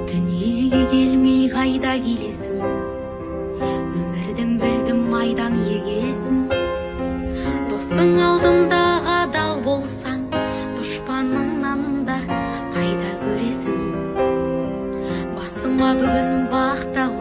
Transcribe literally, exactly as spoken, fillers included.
Дүниеге келмей қайда келесің? Өмірден білдім майдан егесін. Достың алдында адал болсаң, дұшпаныңнан да пайда көресің. Басыма бүгін бақта